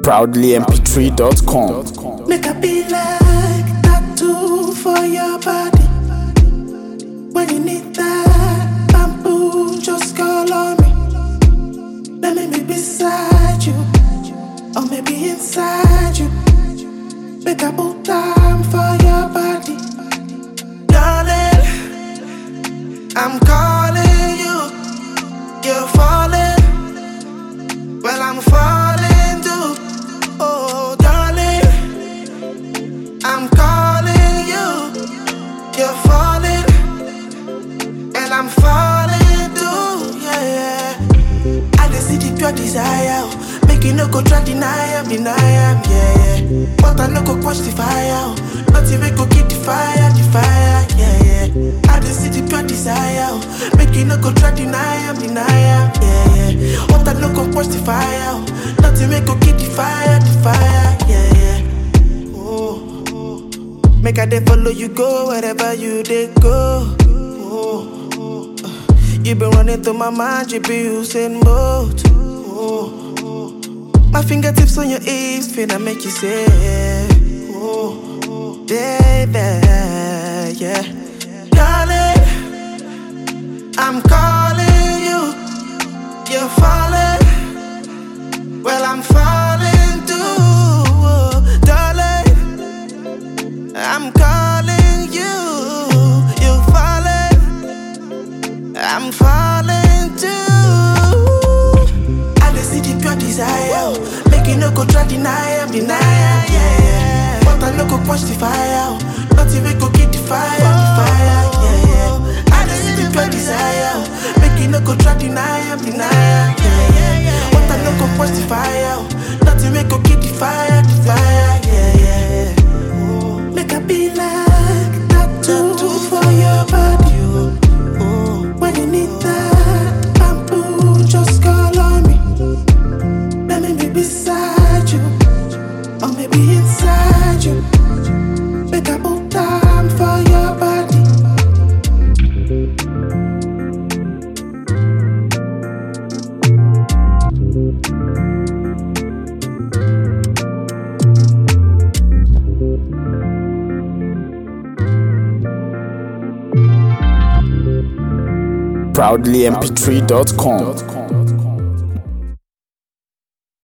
proudlymp3.com. Make a be like tattoo for your body. When you need that bamboo, just call on me. Let me be beside you, or maybe inside you. Make a put time for your body. Darling, I'm calling you. You're falling. Well, I'm falling too. Oh, darling, I'm calling you. You're falling, and I'm falling too. Yeah. I just see the pure desire. Make you no go try deny am, yeah. But I no go quench the fire. Not even go keep the fire, yeah. I just see the pure desire. Make you no go try deny am, yeah. But I no go quench the fire. Not even go keep the fire, yeah. Oh, make I dey follow you go wherever you dey go. You been running through my mind, you be Usain Bolt. My fingertips on your hips, finna make you say, oh, baby, yeah. Darling, I'm calling you. You're falling. Well, I'm falling too. Oh, darling, I'm calling you. You're falling. I'm falling too. I just see the pure desire. Make you no go try deny am, yeah. But I no go quench the fire. Not even go keep the fire, yeah. I just see the pure desire. Make you no go try deny am, yeah. But I no go quench the fire. Not even go keep the fire, yeah. Make a be like tattoo for your body. When you need that bamboo, just call on me. Let me be beside you, or maybe inside you. Make a put time for your body. proudlymp3.com.